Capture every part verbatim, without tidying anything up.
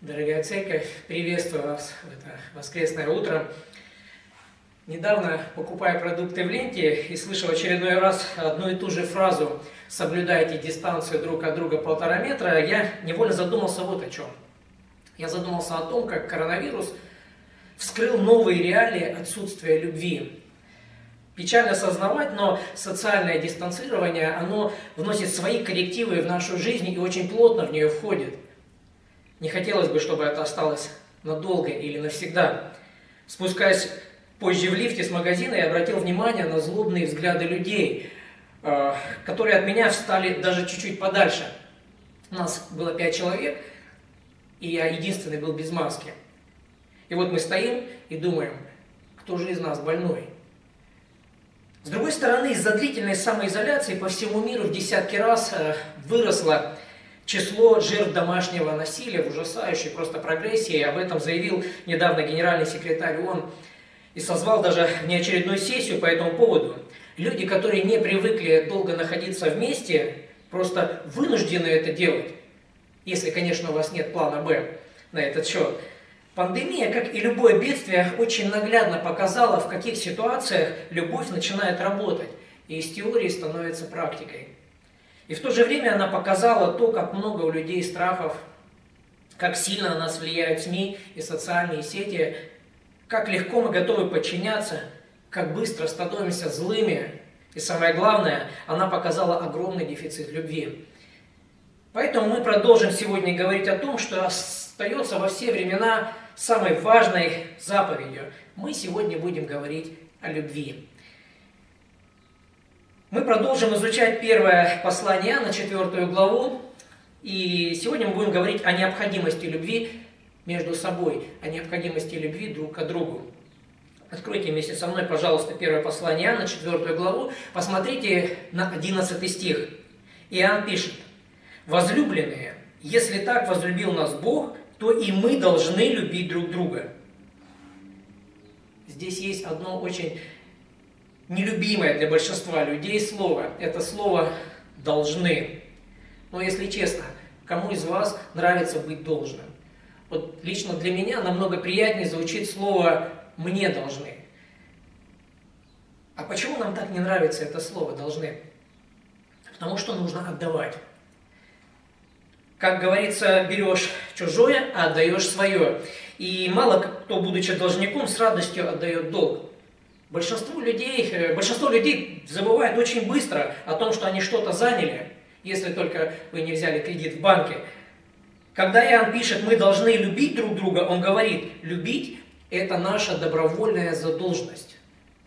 Дорогая церковь, приветствую вас в это воскресное утро. Недавно, покупая продукты в ленте, и слышал очередной раз одну и ту же фразу «соблюдайте дистанцию друг от друга полтора метра», я невольно задумался вот о чем. Я задумался о том, как коронавирус вскрыл новые реалии отсутствия любви. Печально осознавать, но социальное дистанцирование, оно вносит свои коррективы в нашу жизнь и очень плотно в нее входит. Не хотелось бы, чтобы это осталось надолго или навсегда. Спускаясь позже в лифте с магазина, я обратил внимание на злобные взгляды людей, которые от меня встали даже чуть-чуть подальше. У нас было пять человек, и я единственный был без маски. И вот мы стоим и думаем, кто же из нас больной? С другой стороны, из-за длительной самоизоляции по всему миру в десятки раз выросло число жертв домашнего насилия в ужасающей просто прогрессии. Об этом заявил недавно генеральный секретарь ООН и созвал даже неочередную сессию по этому поводу. Люди, которые не привыкли долго находиться вместе, просто вынуждены это делать, если, конечно, у вас нет плана «Б» на этот счет. Пандемия, как и любое бедствие, очень наглядно показала, в каких ситуациях любовь начинает работать, и из теории становится практикой. И в то же время она показала то, как много у людей страхов, как сильно на нас влияют СМИ и социальные сети, как легко мы готовы подчиняться, как быстро становимся злыми. И самое главное, она показала огромный дефицит любви. Поэтому мы продолжим сегодня говорить о том, что остается во все времена самой важной заповедью. Мы сегодня будем говорить о любви. Мы продолжим изучать первое послание Иоанна, четвертую главу, и сегодня мы будем говорить о необходимости любви между собой, о необходимости любви друг к другу. Откройте вместе со мной, пожалуйста, первое послание Иоанна, четвертую главу, посмотрите на одиннадцатый стих. Иоанн пишет: «Возлюбленные, если так возлюбил нас Бог, то и мы должны любить друг друга». Здесь есть одно очень нелюбимое для большинства людей слово. Это слово «должны». Но если честно, кому из вас нравится быть должным? Вот лично для меня намного приятнее звучит слово «мне должны». А почему нам так не нравится это слово «должны»? Потому что нужно отдавать. Как говорится, берешь чужое, а отдаешь свое. И мало кто, будучи должником, с радостью отдает долг. Большинство людей, большинство людей забывает очень быстро о том, что они что-то заняли, если только вы не взяли кредит в банке. Когда Иоанн пишет «мы должны любить друг друга», он говорит, любить – это наша добровольная задолженность.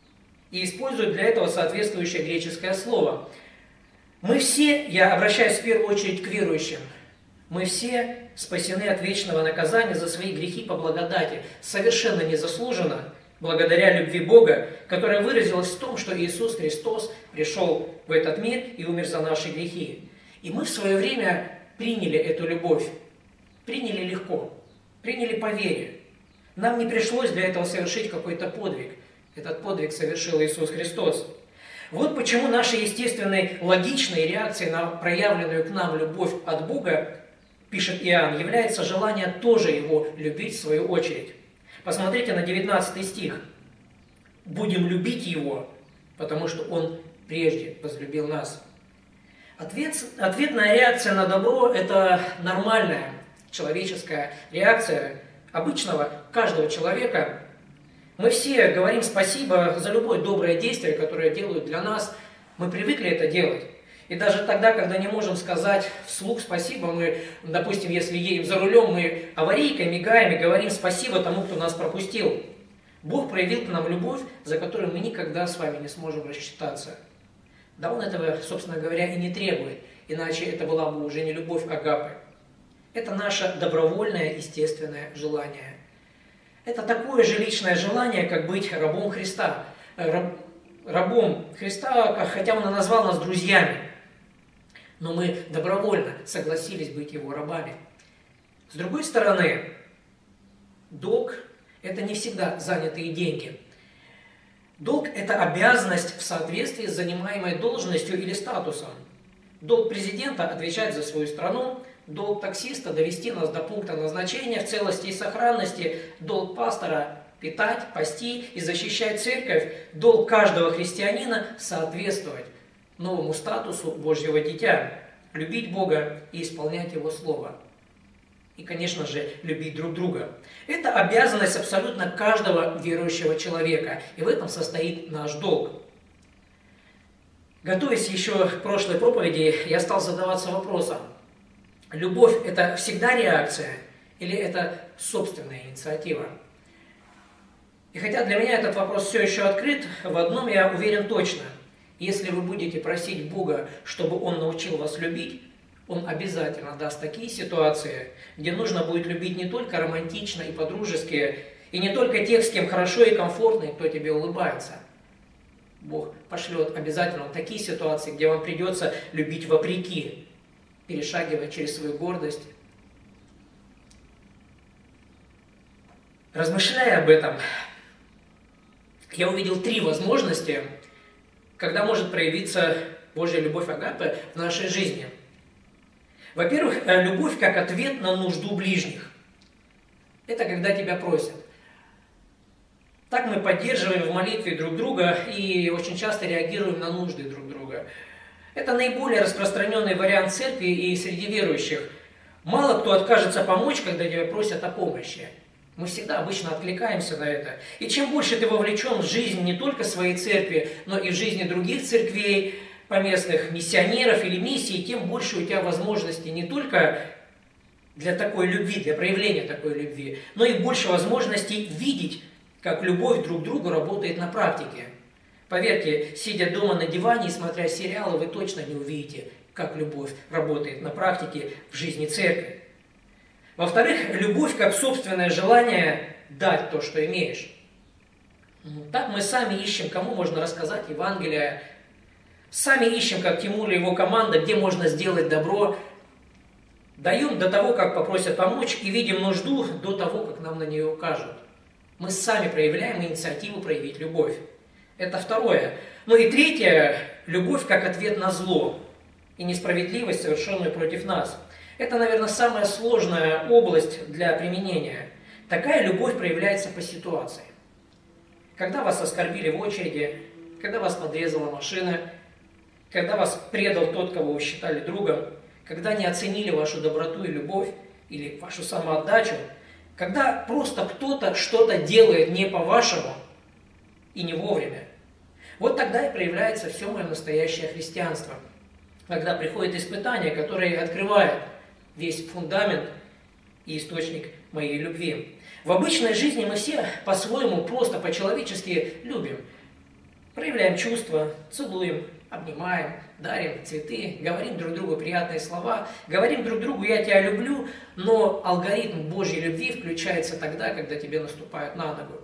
И использует для этого соответствующее греческое слово. Мы все, я обращаюсь в первую очередь к верующим, мы все спасены от вечного наказания за свои грехи по благодати, совершенно незаслуженно, благодаря любви Бога, которая выразилась в том, что Иисус Христос пришел в этот мир и умер за наши грехи. И мы в свое время приняли эту любовь, приняли легко, приняли по вере. Нам не пришлось для этого совершить какой-то подвиг. Этот подвиг совершил Иисус Христос. Вот почему нашей естественной логичной реакцией на проявленную к нам любовь от Бога, пишет Иоанн, является желание тоже Его любить в свою очередь. Посмотрите на девятнадцатый стих. «Будем любить Его, потому что Он прежде возлюбил нас». Ответ, ответная реакция на добро – это нормальная человеческая реакция обычного каждого человека. Мы все говорим спасибо за любое доброе действие, которое делают для нас. Мы привыкли это делать. И даже тогда, когда не можем сказать вслух спасибо, мы, допустим, если едем за рулем, мы аварийкой мигаем и говорим спасибо тому, кто нас пропустил. Бог проявил к нам любовь, за которую мы никогда с вами не сможем рассчитаться. Да Он этого, собственно говоря, и не требует, иначе это была бы уже не любовь агапы. Это наше добровольное, естественное желание. Это такое же личное желание, как быть рабом Христа. Раб, рабом Христа, хотя Он и назвал нас друзьями. Но мы добровольно согласились быть Его рабами. С другой стороны, долг – это не всегда занятые деньги. Долг – это обязанность в соответствии с занимаемой должностью или статусом. Долг президента – отвечать за свою страну, Долг таксиста – довести нас до пункта назначения в целости и сохранности. Долг пастора – питать, пасти и защищать церковь. Долг каждого христианина – соответствовать новому статусу Божьего дитя, любить Бога и исполнять Его Слово. И, конечно же, любить друг друга. Это обязанность абсолютно каждого верующего человека, и в этом состоит наш долг. Готовясь еще к прошлой проповеди, я стал задаваться вопросом: любовь – это всегда реакция или это собственная инициатива? И хотя для меня этот вопрос все еще открыт, в одном я уверен точно. Если вы будете просить Бога, чтобы Он научил вас любить, Он обязательно даст такие ситуации, где нужно будет любить не только романтично и по-дружески, и не только тех, с кем хорошо и комфортно, и кто тебе улыбается. Бог пошлет обязательно такие ситуации, где вам придется любить вопреки, перешагивая через свою гордость. Размышляя об этом, я увидел три возможности, когда может проявиться Божья любовь агапе в нашей жизни. Во-первых, любовь как ответ на нужду ближних. Это когда тебя просят. Так мы поддерживаем в молитве друг друга и очень часто реагируем на нужды друг друга. Это наиболее распространенный вариант церкви и среди верующих. Мало кто откажется помочь, когда тебя просят о помощи. Мы всегда обычно откликаемся на это. И чем больше ты вовлечен в жизнь не только своей церкви, но и в жизни других церквей, поместных миссионеров или миссий, тем больше у тебя возможностей не только для такой любви, для проявления такой любви, но и больше возможностей видеть, как любовь друг к другу работает на практике. Поверьте, сидя дома на диване и смотря сериалы, вы точно не увидите, как любовь работает на практике в жизни церкви. Во-вторых, любовь как собственное желание дать то, что имеешь. Так мы сами ищем, кому можно рассказать Евангелие. Сами ищем, как Тимур и его команда, где можно сделать добро. Даем до того, как попросят помочь, и видим нужду до того, как нам на нее укажут. Мы сами проявляем инициативу проявить любовь. Это второе. Ну и третье, любовь как ответ на зло и несправедливость, совершенную против нас. Это, наверное, самая сложная область для применения. Такая любовь проявляется по ситуации. Когда вас оскорбили в очереди, когда вас подрезала машина, когда вас предал тот, кого вы считали другом, когда не оценили вашу доброту и любовь или вашу самоотдачу, когда просто кто-то что-то делает не по-вашему и не вовремя. Вот тогда и проявляется все мое настоящее христианство. Когда приходят испытания, которые открывают весь фундамент и источник моей любви. В обычной жизни мы все по-своему, просто по-человечески любим. Проявляем чувства, целуем, обнимаем, дарим цветы, говорим друг другу приятные слова, говорим друг другу «я тебя люблю», но алгоритм Божьей любви включается тогда, когда тебе наступают на ногу.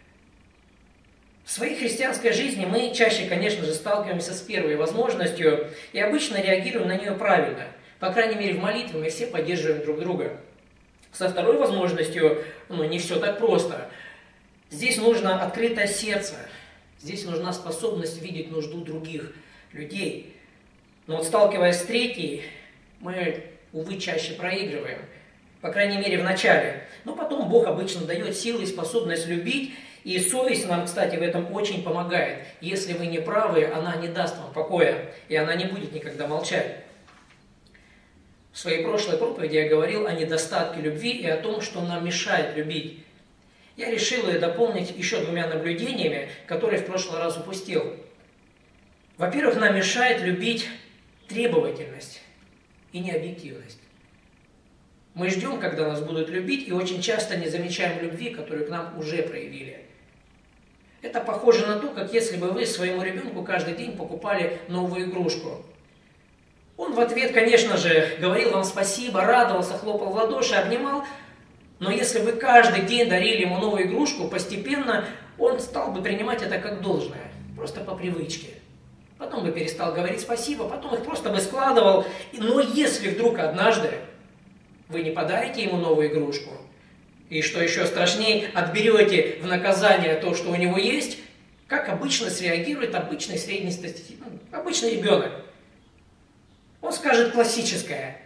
В своей христианской жизни мы чаще, конечно же, сталкиваемся с первой возможностью и обычно реагируем на нее правильно. По крайней мере, в молитве мы все поддерживаем друг друга. Со второй возможностью, ну, не все так просто. Здесь нужно открытое сердце, здесь нужна способность видеть нужду других людей. Но вот сталкиваясь с третьей, мы, увы, чаще проигрываем. По крайней мере, в начале. Но потом Бог обычно дает силы и способность любить, и совесть нам, кстати, в этом очень помогает. Если вы не правы, она не даст вам покоя, и она не будет никогда молчать. В своей прошлой проповеди я говорил о недостатке любви и о том, что нам мешает любить. Я решил ее дополнить еще двумя наблюдениями, которые в прошлый раз упустил. Во-первых, нам мешает любить требовательность и необъективность. Мы ждем, когда нас будут любить, и очень часто не замечаем любви, которую к нам уже проявили. Это похоже на то, как если бы вы своему ребенку каждый день покупали новую игрушку. Он в ответ, конечно же, говорил вам спасибо, радовался, хлопал в ладоши, обнимал. Но если вы каждый день дарили ему новую игрушку, постепенно он стал бы принимать это как должное, просто по привычке. Потом бы перестал говорить спасибо, потом их просто бы складывал. Но если вдруг однажды вы не подарите ему новую игрушку, и что еще страшнее, отберете в наказание то, что у него есть, как обычно среагирует обычный среднестатистический, ну, обычный ребенок. Он скажет классическое: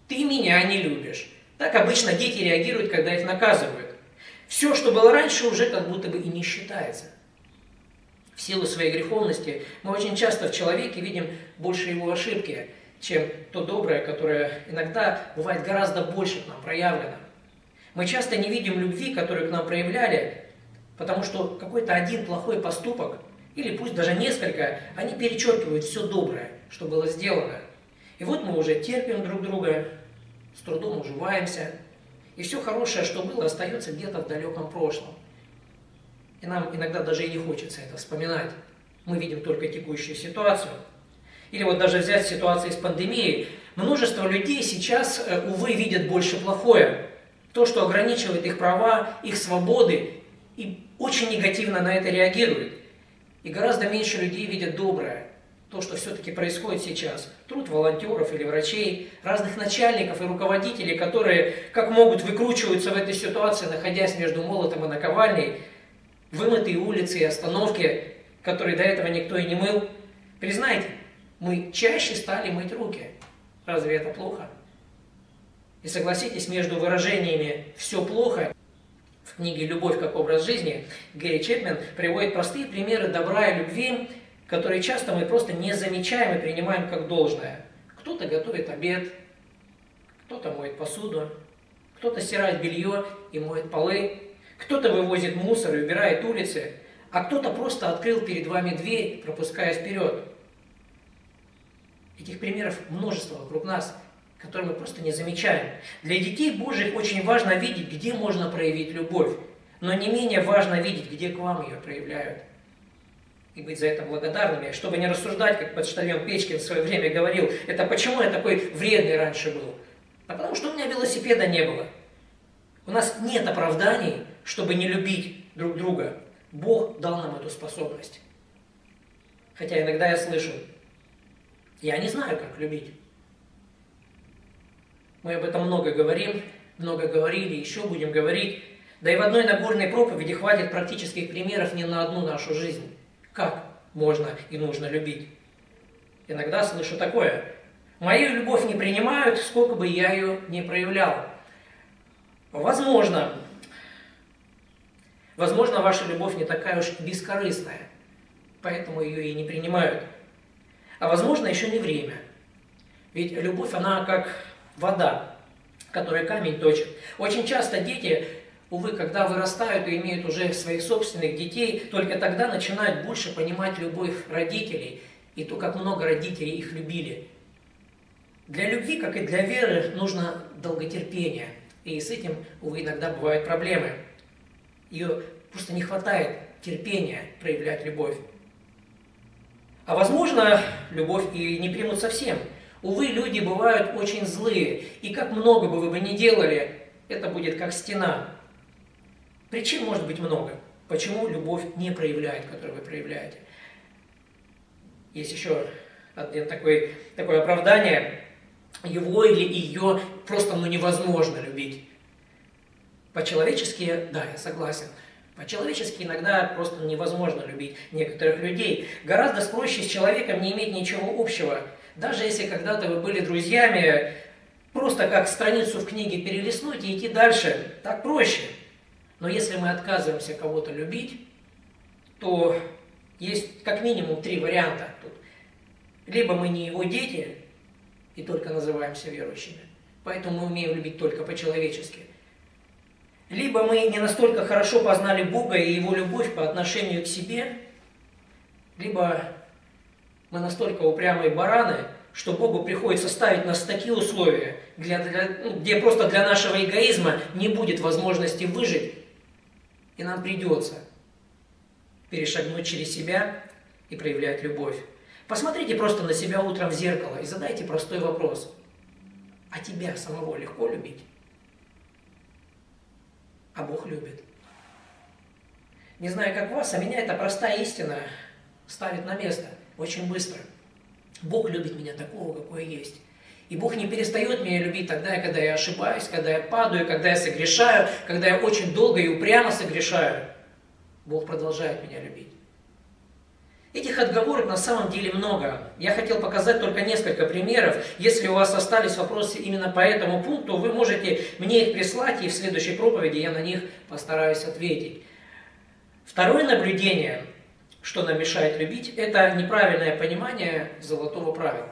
ты меня не любишь. Так обычно дети реагируют, когда их наказывают. Все, что было раньше, уже как будто бы и не считается. В силу своей греховности мы очень часто в человеке видим больше его ошибки, чем то доброе, которое иногда бывает гораздо больше к нам проявлено. Мы часто не видим любви, которую к нам проявляли, потому что какой-то один плохой поступок, или пусть даже несколько, они перечеркивают все доброе, что было сделано. И вот мы уже терпим друг друга, с трудом уживаемся, и все хорошее, что было, остается где-то в далеком прошлом. И нам иногда даже и не хочется это вспоминать. Мы видим только текущую ситуацию. Или вот даже взять ситуацию с пандемией. Множество людей сейчас, увы, видят больше плохое. То, что ограничивает их права, их свободы, и очень негативно на это реагируют. И гораздо меньше людей видят доброе. То, что все-таки происходит сейчас. Труд волонтеров или врачей, разных начальников и руководителей, которые как могут выкручиваются в этой ситуации, находясь между молотом и наковальней. Вымытые улицы и остановки, которые до этого никто и не мыл. Признайте, мы чаще стали мыть руки. Разве это плохо? И согласитесь, между выражениями «все плохо» в книге «Любовь как образ жизни» Гэри Чепмен приводит простые примеры добра и любви, которые часто мы просто не замечаем и принимаем как должное. Кто-то готовит обед, кто-то моет посуду, кто-то стирает белье и моет полы, кто-то вывозит мусор и убирает улицы, а кто-то просто открыл перед вами дверь, пропуская вперед. Этих примеров множество вокруг нас, которые мы просто не замечаем. Для детей Божьих очень важно видеть, где можно проявить любовь, но не менее важно видеть, где к вам ее проявляют. И быть за это благодарными, чтобы не рассуждать, как почтальон Печкин в свое время говорил, это почему я такой вредный раньше был? А потому что у меня велосипеда не было. У нас нет оправданий, чтобы не любить друг друга. Бог дал нам эту способность. Хотя иногда я слышу, я не знаю, как любить. Мы об этом много говорим, много говорили, еще будем говорить. Да и в одной Нагорной проповеди хватит практических примеров не на одну нашу жизнь. Как можно и нужно любить? Иногда слышу такое. Мою любовь не принимают, сколько бы я ее не проявлял. Возможно, возможно, ваша любовь не такая уж бескорыстная, поэтому ее и не принимают. А возможно, еще не время. Ведь любовь, она как вода, которая камень точит. Очень часто дети, увы, когда вырастают и имеют уже своих собственных детей, только тогда начинают больше понимать любовь родителей и то, как много родителей их любили. Для любви, как и для веры, нужно долготерпение. И с этим, увы, иногда бывают проблемы. Ее просто не хватает терпения проявлять любовь. А возможно, любовь и не примут совсем. Увы, люди бывают очень злые, и как много бы вы бы ни делали, это будет как стена. Причин может быть много, почему любовь не проявляет, которую вы проявляете. Есть еще один такой, такое оправдание. Его или ее просто ну, невозможно любить. По-человечески, да, я согласен. По-человечески иногда просто невозможно любить некоторых людей. Гораздо проще с человеком не иметь ничего общего. Даже если когда-то вы были друзьями, просто как страницу в книге перелистнуть и идти дальше, так проще. Но если мы отказываемся кого-то любить, то есть как минимум три варианта. Тут. Либо мы не его дети и только называемся верующими, поэтому мы умеем любить только по-человечески. Либо мы не настолько хорошо познали Бога и Его любовь по отношению к себе, либо мы настолько упрямые бараны, что Богу приходится ставить нас в такие условия, для, для, ну, где просто для нашего эгоизма не будет возможности выжить, и нам придется перешагнуть через себя и проявлять любовь. Посмотрите просто на себя утром в зеркало и задайте простой вопрос. А тебя самого легко любить? А Бог любит. Не знаю, как вас, а меня эта простая истина ставит на место очень быстро. Бог любит меня такого, какой я есть. И Бог не перестает меня любить тогда, когда я ошибаюсь, когда я падаю, когда я согрешаю, когда я очень долго и упрямо согрешаю. Бог продолжает меня любить. Этих отговорок на самом деле много. Я хотел показать только несколько примеров. Если у вас остались вопросы именно по этому пункту, вы можете мне их прислать, и в следующей проповеди я на них постараюсь ответить. Второе наблюдение, что нам мешает любить, это неправильное понимание золотого правила.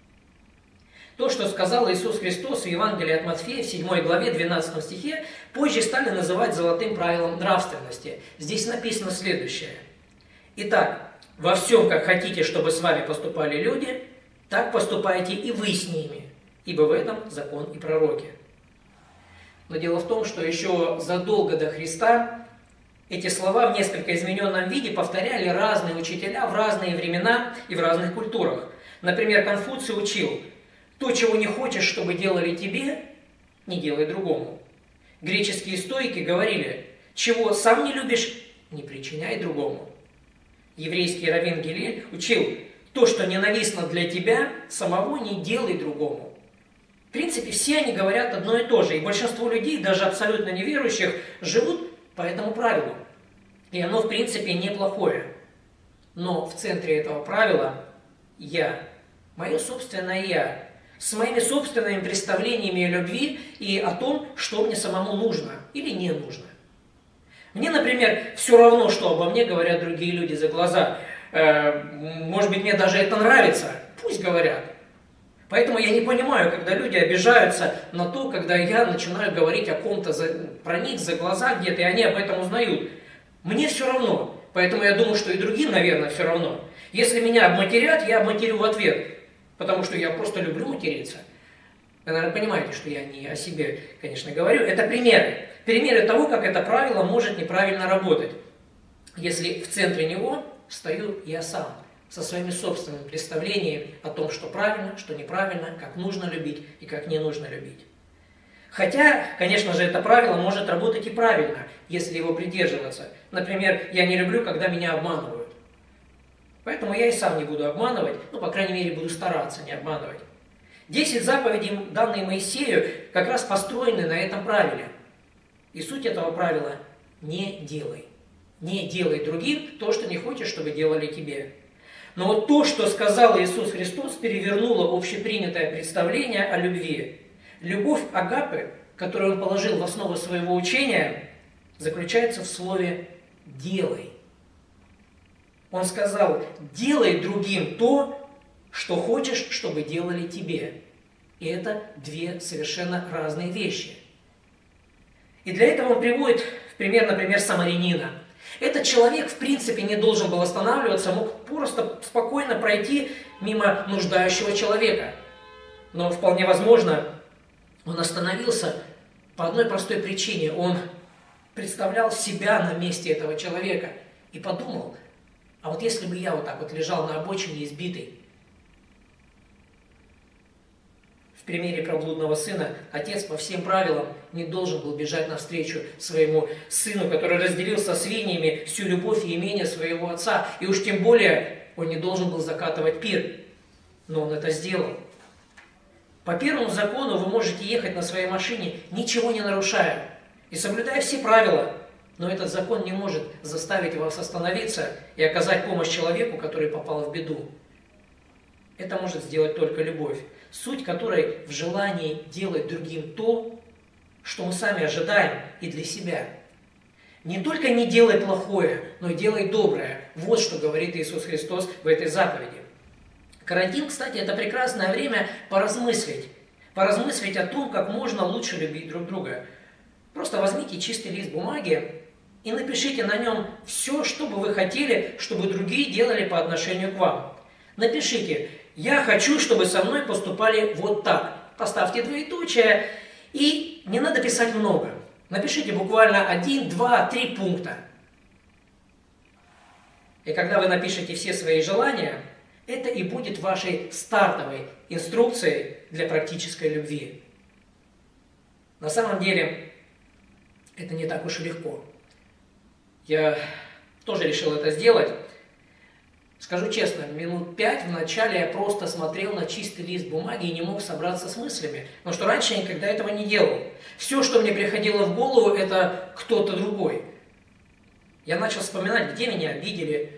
То, что сказал Иисус Христос в Евангелии от Матфея в седьмой главе двенадцатом стихе, позже стали называть золотым правилом нравственности. Здесь написано следующее. Итак, во всем, как хотите, чтобы с вами поступали люди, так поступайте и вы с ними, ибо в этом закон и пророки. Но дело в том, что еще задолго до Христа эти слова в несколько измененном виде повторяли разные учителя в разные времена и в разных культурах. Например, Конфуций учил: «То, чего не хочешь, чтобы делали тебе, не делай другому». Греческие стоики говорили: «Чего сам не любишь, не причиняй другому». Еврейский раввин Гилель учил: «То, что ненавистно для тебя, самого не делай другому». В принципе, все они говорят одно и то же, и большинство людей, даже абсолютно неверующих, живут по этому правилу. И оно, в принципе, неплохое. Но в центре этого правила я, мое собственное я, с моими собственными представлениями о любви и о том, что мне самому нужно или не нужно. Мне, например, все равно, что обо мне говорят другие люди за глаза. Э, может быть, мне даже это нравится. Пусть говорят. Поэтому я не понимаю, когда люди обижаются на то, когда я начинаю говорить о ком-то за, про них за глаза где-то, и они об этом узнают. Мне все равно. Поэтому я думаю, что и другим, наверное, все равно. Если меня обматерят, я обматерю в ответ. Потому что я просто люблю материться. Вы, наверное, понимаете, что я не о себе, конечно, говорю. Это примеры. Примеры того, как это правило может неправильно работать. Если в центре него стою я сам, со своими собственными представлениями о том, что правильно, что неправильно, как нужно любить и как не нужно любить. Хотя, конечно же, это правило может работать и правильно, если его придерживаться. Например, я не люблю, когда меня обманывают. Поэтому я и сам не буду обманывать, ну, по крайней мере, буду стараться не обманывать. Десять заповедей, данные Моисею, как раз построены на этом правиле. И суть этого правила – не делай. Не делай другим то, что не хочешь, чтобы делали тебе. Но вот то, что сказал Иисус Христос, перевернуло общепринятое представление о любви. Любовь агапы, которую Он положил в основу своего учения, заключается в слове «делай». Он сказал: делай другим то, что хочешь, чтобы делали тебе. И это две совершенно разные вещи. И для этого он приводит в пример, например, самарянина. Этот человек, в принципе, не должен был останавливаться, мог просто спокойно пройти мимо нуждающего человека. Но вполне возможно, он остановился по одной простой причине. Он представлял себя на месте этого человека и подумал: а вот если бы я вот так вот лежал на обочине избитый. В примере про блудного сына отец по всем правилам не должен был бежать навстречу своему сыну, который разделил со свиньями всю любовь и имение своего отца. И уж тем более он не должен был закатывать пир. Но он это сделал. По первому закону вы можете ехать на своей машине, ничего не нарушая, и соблюдая все правила. Но этот закон не может заставить вас остановиться и оказать помощь человеку, который попал в беду. Это может сделать только любовь, суть которой в желании делать другим то, что мы сами ожидаем и для себя. Не только не делай плохое, но и делай доброе. Вот что говорит Иисус Христос в этой заповеди. Карантин, кстати, это прекрасное время поразмыслить. Поразмыслить о том, как можно лучше любить друг друга. Просто возьмите чистый лист бумаги и напишите на нем все, что бы вы хотели, чтобы другие делали по отношению к вам. Напишите: «Я хочу, чтобы со мной поступали вот так». Поставьте двоеточие, и не надо писать много. Напишите буквально один, два, три пункта. И когда вы напишете все свои желания, это и будет вашей стартовой инструкцией для практической любви. На самом деле, это не так уж и легко. Я тоже решил это сделать. Скажу честно, минут пять вначале я просто смотрел на чистый лист бумаги и не мог собраться с мыслями. Потому что раньше я никогда этого не делал. Все, что мне приходило в голову, это кто-то другой. Я начал вспоминать, где меня обидели,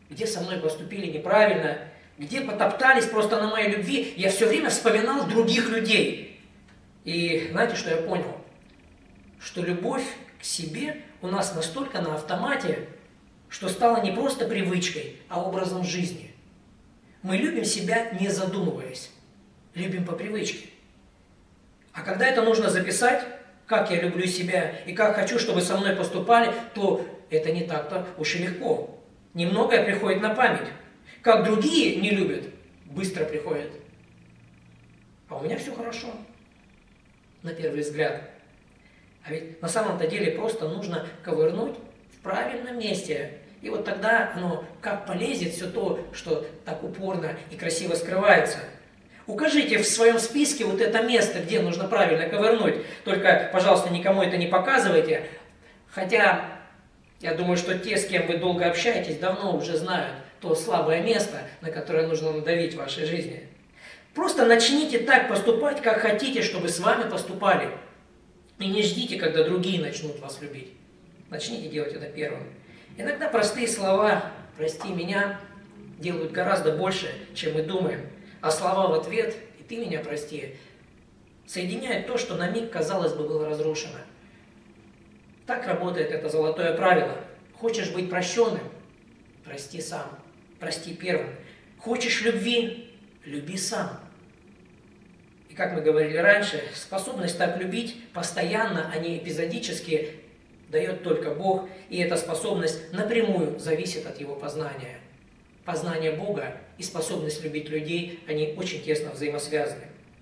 где со мной поступили неправильно, где потоптались просто на моей любви, я все время вспоминал других людей. И знаете, что я понял? Что любовь к себе у нас настолько на автомате, что стала не просто привычкой, а образом жизни. Мы любим себя, не задумываясь. Любим по привычке. А когда это нужно записать, как я люблю себя и как хочу, чтобы со мной поступали, то это не так-то уж и легко. Немногое приходит на память. Как другие не любят, быстро приходит. А у меня все хорошо, на первый взгляд. А ведь на самом-то деле просто нужно ковырнуть в правильном месте. И вот тогда оно как полезет все то, что так упорно и красиво скрывается. Укажите в своем списке вот это место, где нужно правильно ковырнуть. Только, пожалуйста, никому это не показывайте. Хотя, я думаю, что те, с кем вы долго общаетесь, давно уже знают то слабое место, на которое нужно надавить в вашей жизни. Просто начните так поступать, как хотите, чтобы с вами поступали. И не ждите, когда другие начнут вас любить. Начните делать это первым. Иногда простые слова «прости меня» делают гораздо больше, чем мы думаем. А слова в ответ «и ты меня прости» соединяют то, что на миг, казалось бы, было разрушено. Так работает это золотое правило. Хочешь быть прощенным? Прости сам. Прости первым. Хочешь любви? Люби сам. И как мы говорили раньше, способность так любить постоянно, а не эпизодически, дает только Бог, и эта способность напрямую зависит от Его познания. Познание Бога и способность любить людей, они очень тесно взаимосвязаны.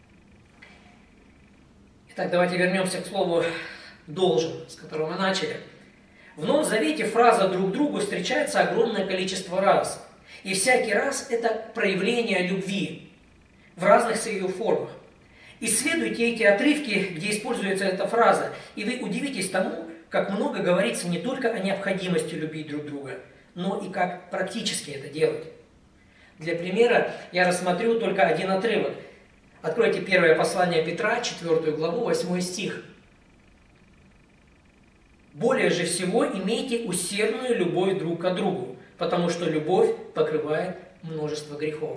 Итак, давайте вернемся к слову «должен», с которого мы начали. В Новом Завете фраза «друг другу» встречается огромное количество раз. И всякий раз это проявление любви в разных ее формах. Исследуйте эти отрывки, где используется эта фраза, и вы удивитесь тому, как много говорится не только о необходимости любить друг друга, но и как практически это делать. Для примера я рассмотрю только один отрывок. Откройте первое послание Петра, четвёртую главу, восьмой стих. «Более же всего имейте усердную любовь друг к другу, потому что любовь покрывает множество грехов».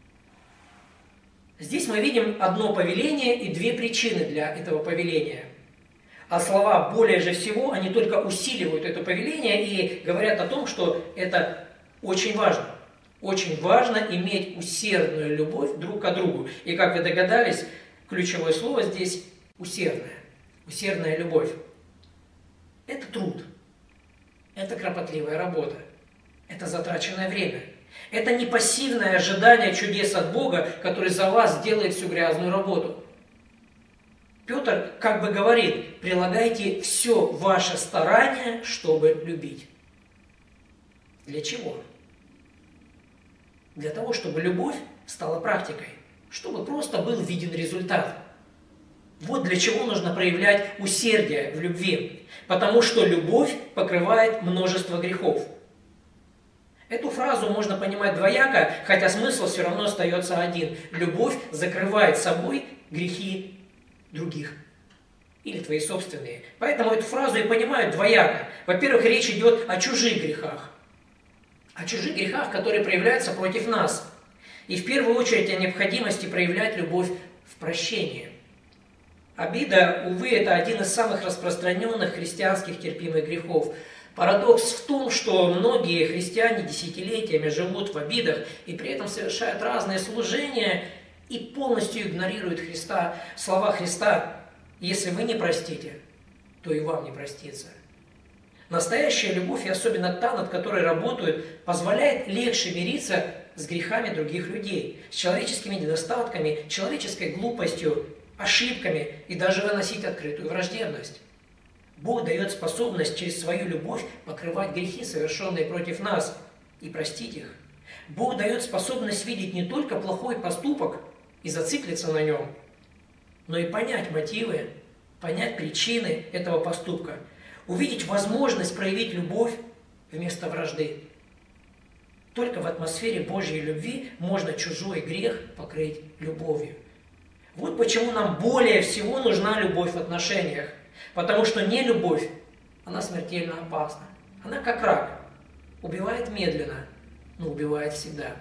Здесь мы видим одно повеление и две причины для этого повеления. А слова «более же всего», они только усиливают это повеление и говорят о том, что это очень важно. Очень важно иметь усердную любовь друг к другу. И как вы догадались, ключевое слово здесь усердная. Усердная любовь. Это труд. Это кропотливая работа. Это затраченное время. Это не пассивное ожидание чудес от Бога, который за вас делает всю грязную работу. Петр как бы говорит: прилагайте все ваше старание, чтобы любить. Для чего? Для того, чтобы любовь стала практикой, чтобы просто был виден результат. Вот для чего нужно проявлять усердие в любви, потому что любовь покрывает множество грехов. Эту фразу можно понимать двояко, хотя смысл все равно остается один. Любовь закрывает собой грехи других или твои собственные. Поэтому эту фразу и понимают двояко. Во-первых, речь идет о чужих грехах. О чужих грехах, которые проявляются против нас. И в первую очередь о необходимости проявлять любовь в прощении. Обида, увы, это один из самых распространенных христианских терпимых грехов. Парадокс в том, что многие христиане десятилетиями живут в обидах и при этом совершают разные служения и полностью игнорируют Христа, слова Христа: «Если вы не простите, то и вам не простится». Настоящая любовь, и особенно та, над которой работают, позволяет легче мириться с грехами других людей, с человеческими недостатками, человеческой глупостью, ошибками и даже выносить открытую враждебность. Бог дает способность через свою любовь покрывать грехи, совершенные против нас, и простить их. Бог дает способность видеть не только плохой поступок и зациклиться на нем, но и понять мотивы, понять причины этого поступка, увидеть возможность проявить любовь вместо вражды. Только в атмосфере Божьей любви можно чужой грех покрыть любовью. Вот почему нам более всего нужна любовь в отношениях. Потому что нелюбовь, она смертельно опасна. Она как рак, убивает медленно, но убивает всегда.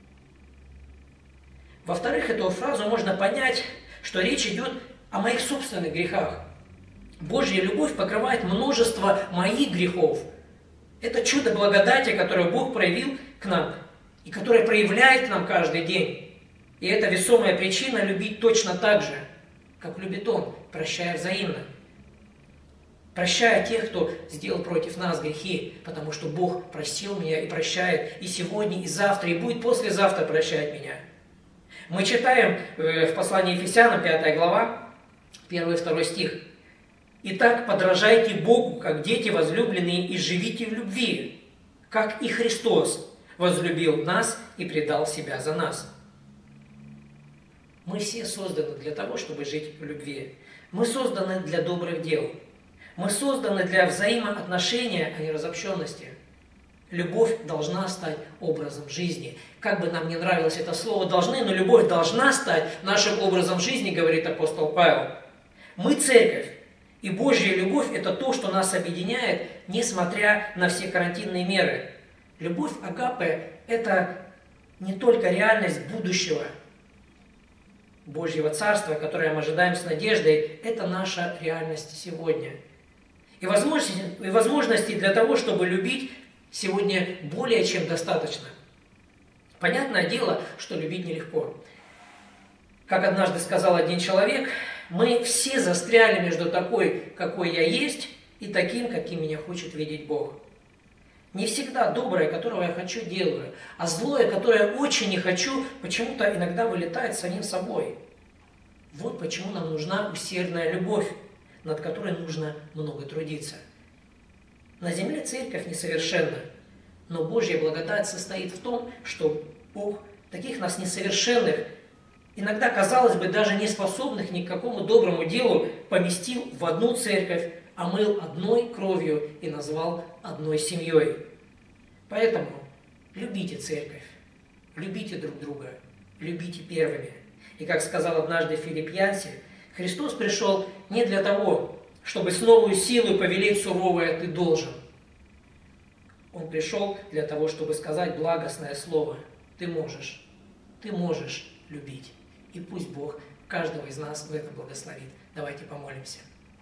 Во-вторых, эту фразу можно понять, что речь идет о моих собственных грехах. Божья любовь покрывает множество моих грехов. Это чудо благодати, которое Бог проявил к нам и которое проявляет к нам каждый день. И это весомая причина любить точно так же, как любит Он, прощая взаимно. Прощая тех, кто сделал против нас грехи, потому что Бог простил меня и прощает и сегодня, и завтра, и будет послезавтра прощать меня. Мы читаем в послании Ефесянам, пятая глава, первый и второй стих. «Итак, подражайте Богу, как дети возлюбленные, и живите в любви, как и Христос возлюбил нас и предал себя за нас». Мы все созданы для того, чтобы жить в любви. Мы созданы для добрых дел. Мы созданы для взаимоотношения, а не разобщенности. Любовь должна стать образом жизни. Как бы нам не нравилось это слово «должны», но любовь должна стать нашим образом жизни, говорит апостол Павел. Мы церковь, и Божья любовь – это то, что нас объединяет, несмотря на все карантинные меры. Любовь агапе – это не только реальность будущего Божьего Царства, которое мы ожидаем с надеждой, это наша реальность сегодня. И возможности, и возможностей для того, чтобы любить, сегодня более чем достаточно. Понятное дело, что любить нелегко. Как однажды сказал один человек, мы все застряли между такой, какой я есть, и таким, каким меня хочет видеть Бог. Не всегда доброе, которого я хочу, делаю, а злое, которое очень не хочу, почему-то иногда вылетает самим собой. Вот почему нам нужна усердная любовь, над которой нужно много трудиться. На земле церковь несовершенна, но Божья благодать состоит в том, что Бог таких нас несовершенных, иногда, казалось бы, даже не способных ни к какому доброму делу, поместил в одну церковь, омыл одной кровью и назвал одной семьей. Поэтому любите церковь, любите друг друга, любите первыми. И как сказал однажды Филипп Янси, Христос пришел не для того, чтобы с новой силой повелеть суровое «ты должен». Он пришел для того, чтобы сказать благостное слово «ты можешь, ты можешь любить». И пусть Бог каждого из нас в этом благословит. Давайте помолимся.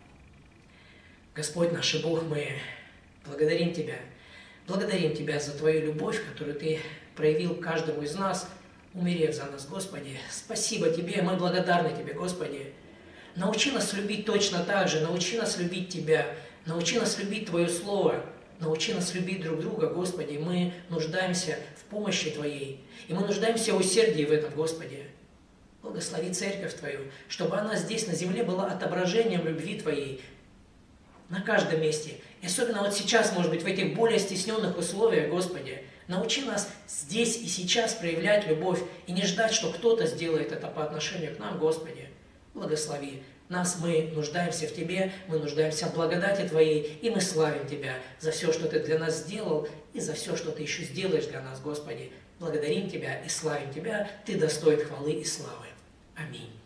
Господь наш и Бог, мы благодарим Тебя. Благодарим Тебя за Твою любовь, которую Ты проявил каждому из нас, умерев за нас, Господи. Спасибо Тебе, мы благодарны Тебе, Господи. Научи нас любить точно так же, научи нас любить Тебя, научи нас любить Твое Слово, научи нас любить друг друга, Господи. Мы нуждаемся в помощи Твоей, и мы нуждаемся в усердии в этом, Господи. Благослови церковь Твою, чтобы она здесь, на земле, была отображением любви Твоей на каждом месте. И особенно вот сейчас, может быть, в этих более стесненных условиях, Господи, научи нас здесь и сейчас проявлять любовь и не ждать, что кто-то сделает это по отношению к нам, Господи. Благослови нас, мы нуждаемся в Тебе, мы нуждаемся в благодати Твоей, и мы славим Тебя за все, что Ты для нас сделал, и за все, что Ты еще сделаешь для нас, Господи. Благодарим Тебя и славим Тебя, Ты достоин хвалы и славы. Аминь.